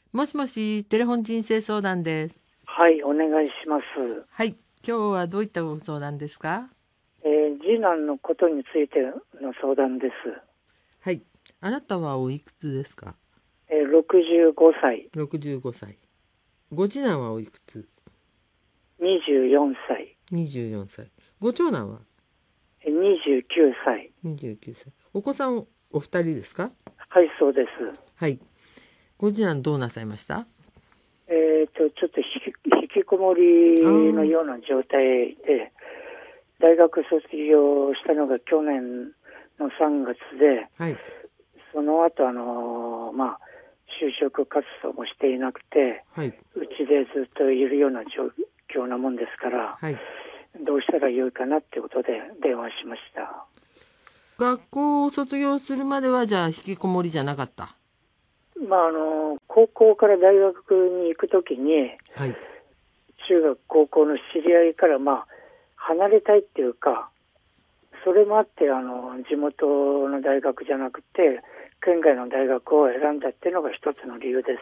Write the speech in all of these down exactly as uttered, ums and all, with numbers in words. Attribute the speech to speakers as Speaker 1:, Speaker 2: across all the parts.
Speaker 1: もしもし、テレフォン人生相談です。
Speaker 2: はい、お願いします。
Speaker 1: はい、今日はどういったご相談ですか？
Speaker 2: えー、次男のことについての相談です。
Speaker 1: はい、あなたはおいくつですか？
Speaker 2: えー、ろくじゅうごさい。
Speaker 1: ろくじゅうごさい。ご次男はおいくつ？
Speaker 2: にじゅうよんさい。
Speaker 1: にじゅうよんさい。ご長男は？
Speaker 2: えー、にじゅうきゅうさい。
Speaker 1: にじゅうきゅうさい。お子さんお二人ですか？
Speaker 2: はい、そうです。
Speaker 1: はい。ご次男どうなさいました？
Speaker 2: えーと、ちょっと引き、引きこもりのような状態で、大学卒業したのが去年のさんがつで、
Speaker 1: はい。
Speaker 2: その後、あのーまあ、就職活動もしていなくて、
Speaker 1: はい。
Speaker 2: うちでずっといるような状況なもんですから、
Speaker 1: はい。
Speaker 2: どうしたらよいかなってことで電話しました。
Speaker 1: 学校を卒業するまではじゃあ引きこもりじゃなかった？
Speaker 2: まあ、あの高校から大学に行くときに、
Speaker 1: はい。
Speaker 2: 中学高校の知り合いからまあ離れたいっていうか、それもあってあの地元の大学じゃなくて県外の大学を選んだっていうのが一つの理由です。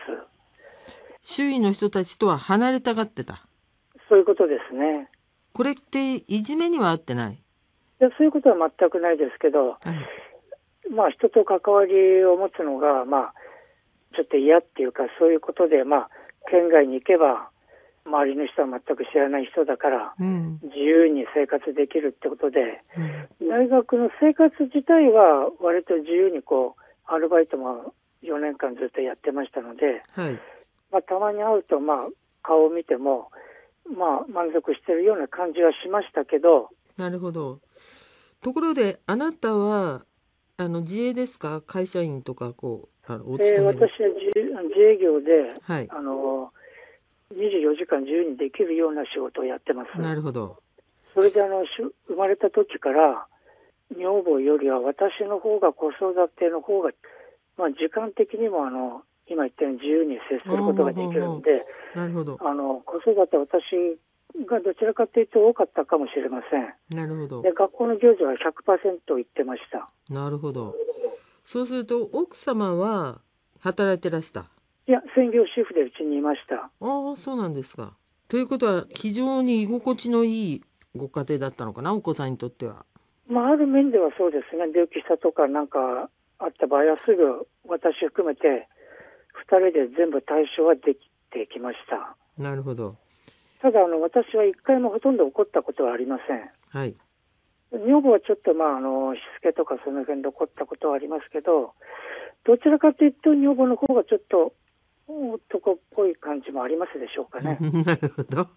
Speaker 1: 周囲の人たちとは離れたがってた？
Speaker 2: そういうことですね。
Speaker 1: これっていじめには合ってない？
Speaker 2: いや、そういうことは全くないですけど、
Speaker 1: はい。
Speaker 2: まあ人と関わりを持つのがまあちょっと嫌っていうか、そういうことでまあ県外に行けば周りの人は全く知らない人だから、
Speaker 1: うん、
Speaker 2: 自由に生活できるってことで、
Speaker 1: うん、
Speaker 2: 大学の生活自体は割と自由にこうアルバイトもよねんかんずっとやってましたので、
Speaker 1: はい。
Speaker 2: まあ、たまに会うとまあ顔を見てもまあ満足してるような感じはしましたけど。
Speaker 1: なるほど。ところであなたはあの自営ですか？会社員とかこうあのお
Speaker 2: えー、
Speaker 1: 勤めですか？
Speaker 2: 私は自自営業で、
Speaker 1: はい。
Speaker 2: あのにじゅうよじかん自由にできるような仕事をやってます。
Speaker 1: なるほど。
Speaker 2: それであの生まれた時から女房よりは私の方が子育ての方が、まあ、時間的にもあの今言ったように自由に接することができるんで、
Speaker 1: なるほど。
Speaker 2: あの子育て私がどちらかというと多かったかもしれません。
Speaker 1: なるほど。
Speaker 2: で学校の行事は ひゃくパーセント 行ってました。
Speaker 1: なるほど。そうすると奥様は働いてらした？
Speaker 2: いや、専業主婦でうちにいました。
Speaker 1: ああ、そうなんですか。ということは非常に居心地のいいご家庭だったのかな、お子さんにとっては。
Speaker 2: まあ、ある面ではそうですね。病気したとかなんかあった場合はすぐ私含めてふたりで全部対処はできてきました。
Speaker 1: なるほど。
Speaker 2: ただあの私は一回もほとんど怒ったことはありません。
Speaker 1: はい。
Speaker 2: 女房はちょっとまああのしつけとかその辺で怒ったことはありますけど、どちらかというと女房の方がちょっと男っぽい感じもありますでしょうかね。
Speaker 1: なるほど。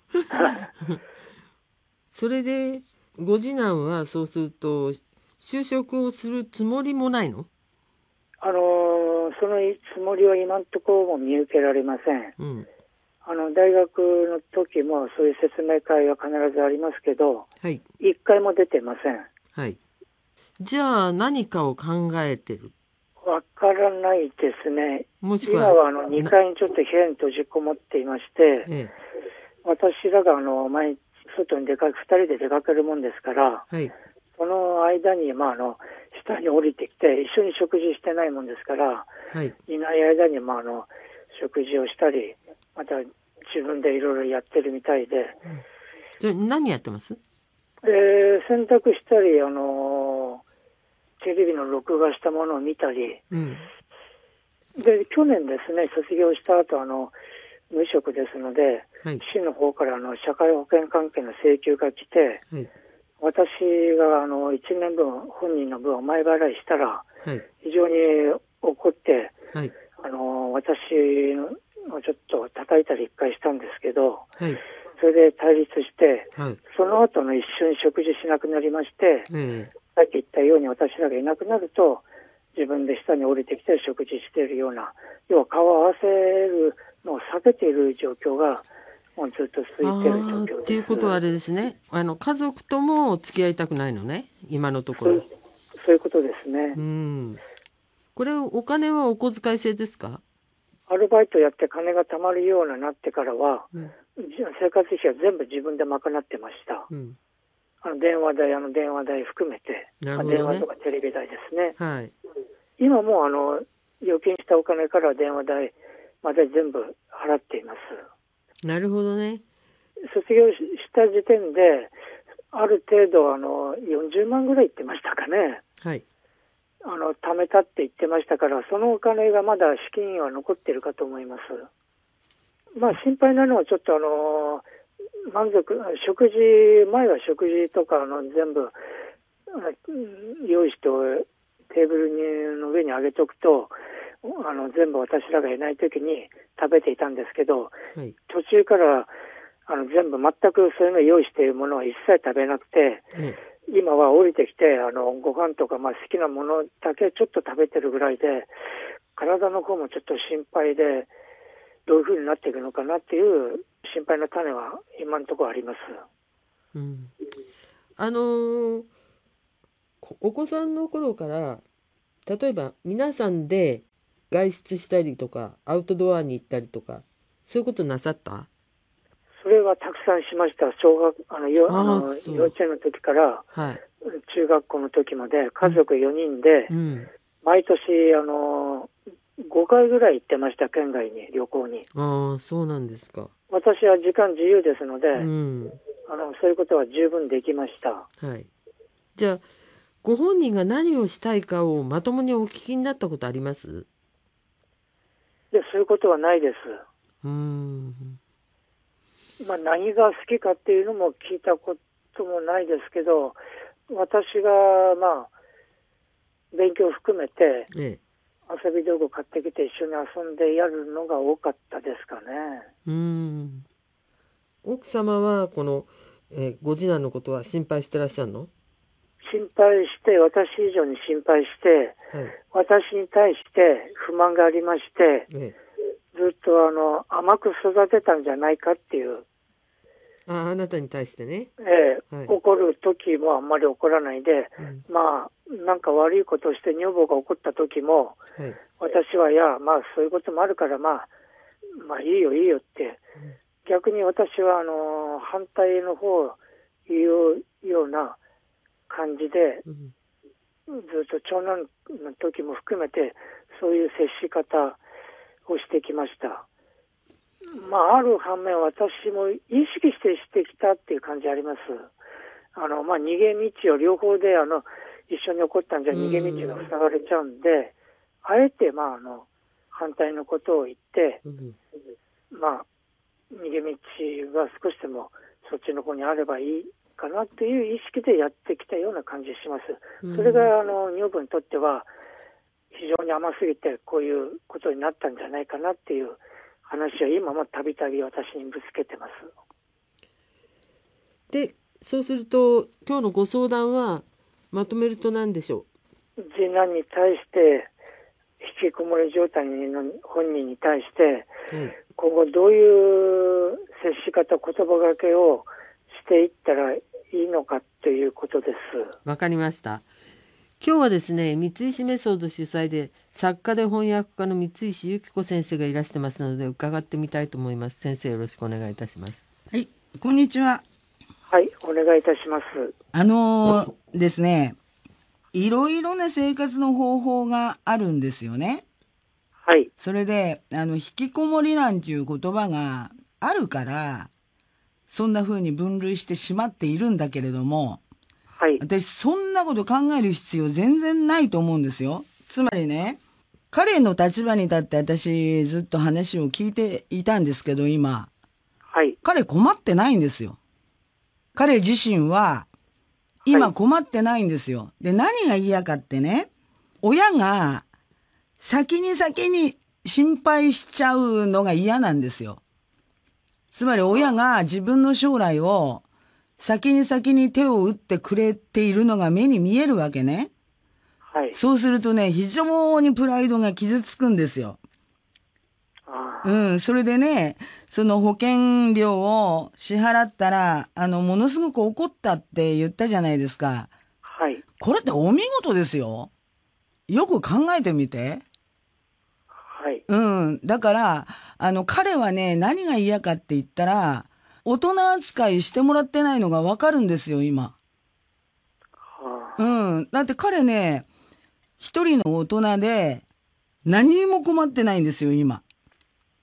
Speaker 1: それでご次男はそうすると就職をするつもりもないの？
Speaker 2: あのそのつもりは今のところも見受けられません。
Speaker 1: うん。
Speaker 2: あの大学の時もそういう説明会は必ずありますけど、
Speaker 1: はい。
Speaker 2: 一回も出てません。
Speaker 1: はい。じゃあ何かを考えてる？
Speaker 2: わからないですね。
Speaker 1: もしくは
Speaker 2: 今はあのにかいにちょっと部屋に閉じこもっていまして、
Speaker 1: ええ、
Speaker 2: 私らがあの毎日外に出かけ、ふたりで出かけるもんですから、
Speaker 1: はい。
Speaker 2: その間に、まあ、あの下に降りてきて一緒に食事してないもんですから、
Speaker 1: はい。
Speaker 2: いない間に、まあ、あの食事をしたり、また自分でいろいろやってるみたいで、
Speaker 1: じゃあ何やってます？
Speaker 2: えー、洗濯したり、あのテレビの録画したものを見たり、
Speaker 1: うん。
Speaker 2: で去年ですね、卒業した後あの無職ですので、
Speaker 1: はい。
Speaker 2: 市の方からあの社会保険関係の請求が来て、
Speaker 1: はい。
Speaker 2: 私があのいちねんぶん本人の分を前払いしたら
Speaker 1: はい。
Speaker 2: 非常に怒って、
Speaker 1: はい。
Speaker 2: あの私をちょっと叩いたり一回したんですけど、
Speaker 1: はい。
Speaker 2: それで対立して、
Speaker 1: はい。
Speaker 2: その後の一緒に食事しなくなりまして、
Speaker 1: ええ。
Speaker 2: さっき言ったように私らがいなくなると自分で下に降りてきて食事しているような、要は顔を合わせるのを避けている状況がもうずっと続いている状況です。
Speaker 1: っていうことはあれですね。あの家族とも付き合いたくないのね。今のところ。
Speaker 2: そうそういうことですね。
Speaker 1: うん。これお金はお小遣い制ですか？
Speaker 2: アルバイトやって金が貯まるようになってからは、
Speaker 1: うん。
Speaker 2: 生活費は全部自分で賄ってました。
Speaker 1: うん。
Speaker 2: あの電話代、あの電話代含めて、
Speaker 1: なるほどね。
Speaker 2: 電話とかテレビ代ですね。
Speaker 1: はい。
Speaker 2: 今もうあの預金したお金から電話代まで全部払っています。
Speaker 1: なるほどね。
Speaker 2: 卒業した時点である程度あのよんじゅうまんぐらい言ってましたかね。
Speaker 1: はい。
Speaker 2: あの貯めたって言ってましたから、そのお金がまだ資金は残っているかと思います。まあ心配なのはちょっとあの満足、食事前は食事とかあの全部用意してテーブルの上に上げておくと、あの全部私らがいない時に食べていたんですけど、
Speaker 1: はい、
Speaker 2: 途中からあの全部全くそういうの用意しているものは一切食べなくて、
Speaker 1: ね、
Speaker 2: 今は降りてきてあのご飯とか、まあ、好きなものだけちょっと食べてるぐらいで、体の方もちょっと心配で、どういう風になっていくのかなっていう心配の種は今のところあります。
Speaker 1: うん、あのー、お子さんの頃から例えば皆さんで外出したりとかアウトドアに行ったりとかそういうことなさった？
Speaker 2: それはたくさんしました。小学あのよあの幼稚園の時から、はい、中学校の時まで家族よにんで、うんうん、毎年あのごかいぐらい行ってました。県外に旅行に。
Speaker 1: ああ、そうなんですか。
Speaker 2: 私は時間自由ですので、うん、あのそういうことは十分できました。
Speaker 1: はい。じゃあご本人が何をしたいかをまともにお聞きになったことあります？
Speaker 2: で、そういうことはないです。
Speaker 1: うーん、
Speaker 2: まあ、何が好きかっていうのも聞いたこともないですけど、私がまあ勉強を含めて、ええ、遊び道具買ってきて一緒に遊んでやるのが多かったですかね。
Speaker 1: うーん。奥様はこの、えー、ご次男のことは心配してらっしゃるの？
Speaker 2: 心配して、私以上に心配して、はい、私に対して不満がありまして、ええ、ずっとあの甘く育てたんじゃないかっていう。
Speaker 1: あ、あなたに対してね。
Speaker 2: ええ、はい、怒る時もあんまり怒らないで、うん、まあなんか悪いことをして女房が怒った時も、はい、私はいやまあそういうこともあるからまあまあいいよいいよって、うん、逆に私はあの反対の方を言うような感じで、うん、ずっと長男の時も含めてそういう接し方をしてきました。まあ、ある反面私も意識してしてきたっていう感じあります。あの、まあ、逃げ道を両方であの一緒に起こったんじゃ逃げ道が塞がれちゃうんで、あえてまああの反対のことを言って、うん、まあ逃げ道が少しでもそっちの方にあればいいかなという意識でやってきたような感じします。それがあの女房にとっては非常に甘すぎてこういうことになったんじゃないかなっていう話は今もたびたび私にぶつけてます。
Speaker 1: で、そうすると今日のご相談はまとめると何でしょ
Speaker 2: う？次男に対して引きこもり状態の本人に対して、はい、今後どういう接し方、言葉がけをしていったらいいのかということです。
Speaker 1: わかりました。今日はですね、三石メソッド主催で作家で翻訳家の三石由紀子先生がいらしてますので伺ってみたいと思います。先生よろしくお願いいたします。
Speaker 3: はい、こんにちは。
Speaker 2: はい、お願いいたします。
Speaker 3: あのー、ですね、いろいろな生活の方法があるんですよね。
Speaker 2: はい。
Speaker 3: それであの引きこもりなんていう言葉があるからそんな風に分類してしまっているんだけれども、はい、私そんなこと考える必要全然ないと思うんですよ。つまりね、彼の立場に立って私ずっと話を聞いていたんですけど今、はい、彼困ってないんですよ。彼自身は今困ってないんですよ。で、何が嫌かってね、親が先に先に心配しちゃうのが嫌なんですよ。つまり親が自分の将来を先に先に手を打ってくれているのが目に見えるわけね。はい。そうするとね、非常にプライドが傷つくんですよ。あうん、それでね、その保険料を支払ったら、あの、ものすごく怒ったって言ったじゃないですか。はい。これってお見事ですよ。よく考えてみて。はい。うん。だから、あの、彼はね、何が嫌かって言ったら、大人扱いしてもらってないのがわかるんですよ、今。はあ、うん。だって彼ね、一人の大人で、何も困ってないんですよ、今。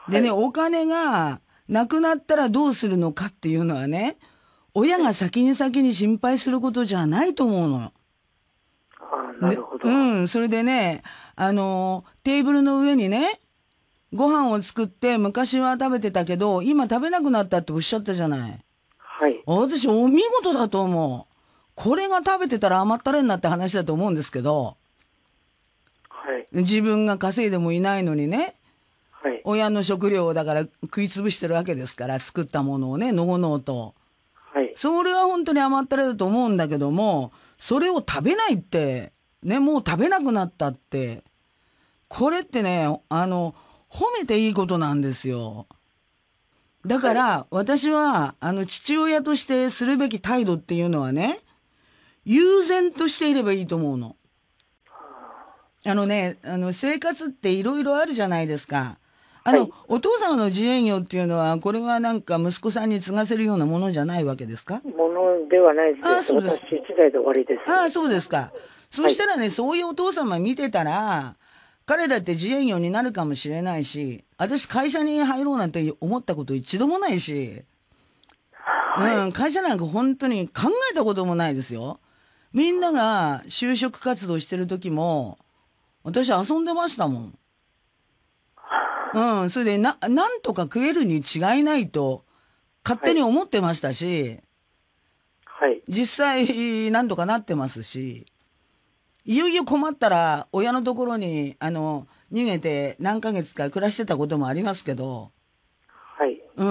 Speaker 3: でね、
Speaker 2: はい
Speaker 3: お金がなくなったらどうするのかっていうのはね、親が先に先に心配することじゃないと思うの。
Speaker 2: ああ、なるほど。
Speaker 3: ね、うん、それでね、あの、テーブルの上にね、ご飯を作って昔は食べてたけど、今食べなくなったっておっしゃったじゃない。
Speaker 2: はい。
Speaker 3: 私、お見事だと思う。これが食べてたら甘ったれになって話だと思うんですけど、
Speaker 2: はい。
Speaker 3: 自分が稼いでもいないのにね、
Speaker 2: はい。
Speaker 3: 親の食料をだから食い潰してるわけですから、作ったものをね、のごのうと。
Speaker 2: はい。
Speaker 3: それは本当に甘ったれだと思うんだけども、それを食べないって、ね、もう食べなくなったって、これってね、あの、褒めていいことなんですよ。だから、はい、私は、あの、父親としてするべき態度っていうのはね、悠然としていればいいと思うの。あのね、あの、生活っていろいろあるじゃないですか。あの、はい、お父様の自営業っていうのは、これはなんか息子さんに継がせるようなものじゃないわけですか？
Speaker 2: ものではないです。
Speaker 3: ああ、そうです。
Speaker 2: 私一代で終わりです。
Speaker 3: ああ、そうですか。そしたらね、はい、そういうお父様見てたら、彼だって自営業になるかもしれないし、私会社に入ろうなんて思ったこと一度もないし、はい、うん、会社なんか本当に考えたこともないですよ。みんなが就職活動してる時も、私遊んでましたもん。うん、それでな、なんとか食えるに違いないと、勝手に思ってましたし、
Speaker 2: はい。
Speaker 3: 実際、なんとかなってますし、いよいよ困ったら、親のところに、あの、逃げて何ヶ月か暮らしてたこともありますけど、
Speaker 2: はい。
Speaker 3: うん。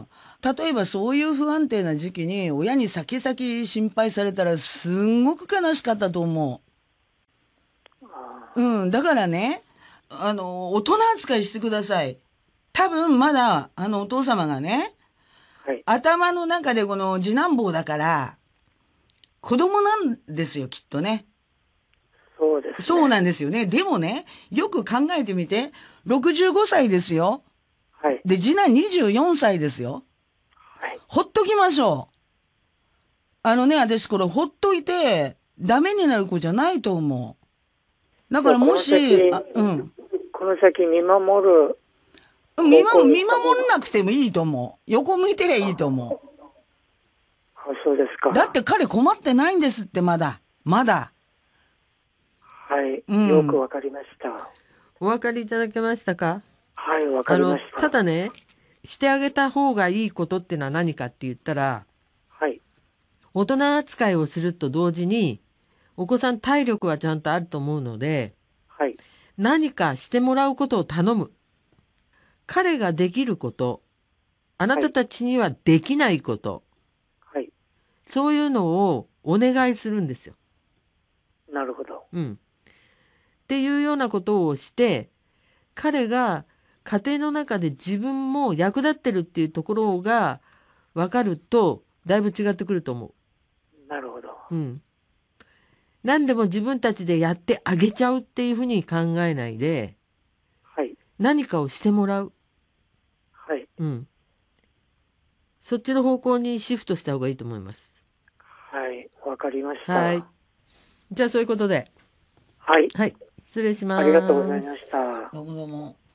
Speaker 3: 例えばそういう不安定な時期に、親に先々心配されたら、すんごく悲しかったと思う。うん。だからね、あの、大人扱いしてください。多分まだ、あの、お父様がね、はい、頭の中でこの次男坊だから、子供なんですよ、きっとね。
Speaker 2: そうですね。
Speaker 3: そうなんですよね。でもね、よく考えてみて、ろくじゅうごさいですよ。
Speaker 2: はい。
Speaker 3: で、次男にじゅうよんさいですよ。
Speaker 2: はい。
Speaker 3: ほっときましょう。あのね、私これほっといて、ダメになる子じゃないと思う。だからもし、あ、うん。
Speaker 2: この先見守る。
Speaker 3: 見守、見守んなくてもいいと思う。横向いてりゃいいと思う。
Speaker 2: あ、そうですか。
Speaker 3: だって彼困ってないんですって、まだ。まだ。
Speaker 2: はい。うん、よくわかりました。
Speaker 1: お分かりいただけましたか？
Speaker 2: はい、わかりました。
Speaker 1: あの、ただね、してあげた方がいいことってのは何かって言ったら、
Speaker 2: はい。
Speaker 1: 大人扱いをすると同時に、お子さん体力はちゃんとあると思うので、
Speaker 2: はい。
Speaker 1: 何かしてもらうことを頼む。彼ができること、あなたたちにはできないこと、
Speaker 2: はい。
Speaker 1: そういうのをお願いするんですよ。
Speaker 2: なるほど。
Speaker 1: うん。っていうようなことをして、彼が家庭の中で自分も役立ってるっていうところが分かると、だいぶ違ってくると思
Speaker 2: う。なるほど。
Speaker 1: うん。何でも自分たちでやってあげちゃうっていうふうに考えないで、
Speaker 2: はい。
Speaker 1: 何かをしてもらう。
Speaker 2: はい。
Speaker 1: うん。そっちの方向にシフトした方がいいと思います。
Speaker 2: はい。わかりました。
Speaker 1: はい。じゃあそういうことで。
Speaker 2: はい。
Speaker 1: はい。失礼します。
Speaker 2: ありがとうございました。
Speaker 3: どうもどうも。